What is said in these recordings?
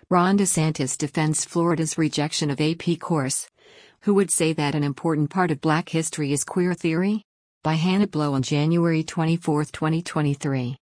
Ron DeSantis defends Florida's rejection of AP course. Who would say that an important part of Black history is queer theory? By Hannah Blow on January 24, 2023.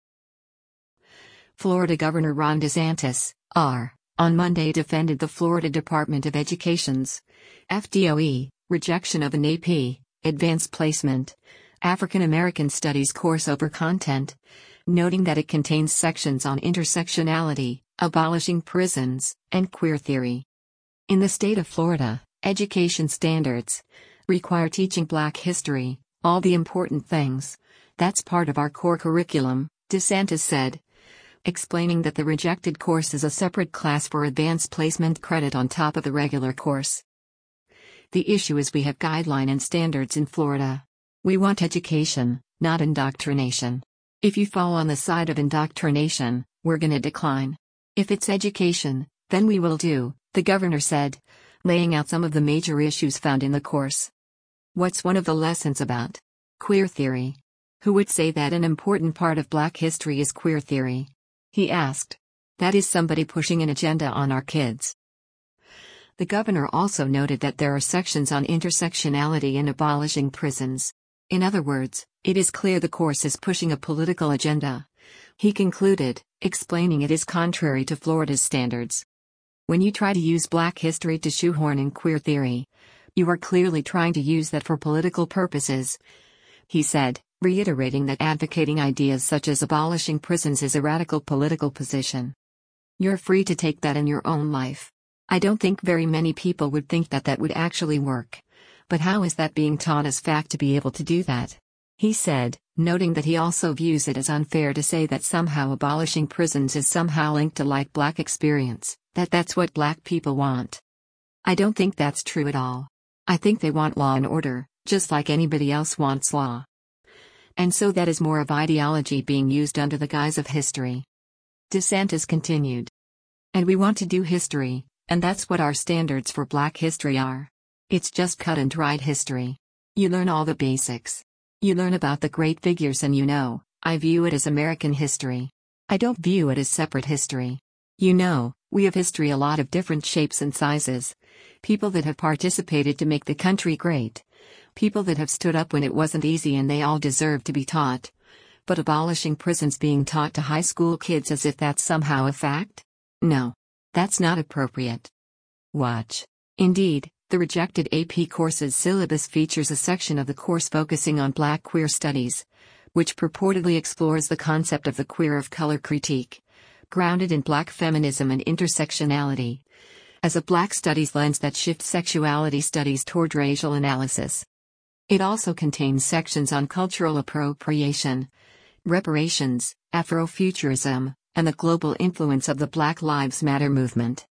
Florida Governor Ron DeSantis, R., on Monday defended the Florida Department of Education's FDOE rejection of an AP, Advanced Placement, African American Studies course over content, noting that it contains sections on intersectionality, abolishing prisons, and queer theory. In the state of Florida, education standards require teaching Black history, all the important things. That's part of our core curriculum, DeSantis said, explaining that the rejected course is a separate class for advanced placement credit on top of the regular course. The issue is we have guidelines and standards in Florida. We want education, not indoctrination. If you fall on the side of indoctrination, we're gonna decline. If it's education, then we will do, the governor said, laying out some of the major issues found in the course. What's one of the lessons about? Queer theory. Who would say that an important part of Black history is queer theory? He asked. That is somebody pushing an agenda on our kids. The governor also noted that there are sections on intersectionality and abolishing prisons. In other words, it is clear the course is pushing a political agenda. He concluded, explaining it is contrary to Florida's standards. When you try to use Black history to shoehorn in queer theory, you are clearly trying to use that for political purposes, he said, reiterating that advocating ideas such as abolishing prisons is a radical political position. You're free to take that in your own life. I don't think very many people would think that that would actually work. But how is that being taught as fact to be able to do that? He said, noting that he also views it as unfair to say that somehow abolishing prisons is somehow linked to like Black experience, that's what Black people want. I don't think that's true at all. I think they want law and order, just like anybody else wants law. And so that is more of ideology being used under the guise of history. DeSantis continued. And we want to do history, and that's what our standards for Black history are. It's just cut and dried history. You learn all the basics. You learn about the great figures and I view it as American history. I don't view it as separate history. We have history a lot of different shapes and sizes. People that have participated to make the country great. People that have stood up when it wasn't easy and they all deserve to be taught. But abolishing prisons being taught to high school kids as if that's somehow a fact? No. That's not appropriate. Watch. Indeed, the rejected AP course's syllabus features a section of the course focusing on Black queer studies, which purportedly explores the concept of the queer of color critique, grounded in Black feminism and intersectionality, as a Black studies lens that shifts sexuality studies toward racial analysis. It also contains sections on cultural appropriation, reparations, Afrofuturism, and the global influence of the Black Lives Matter movement.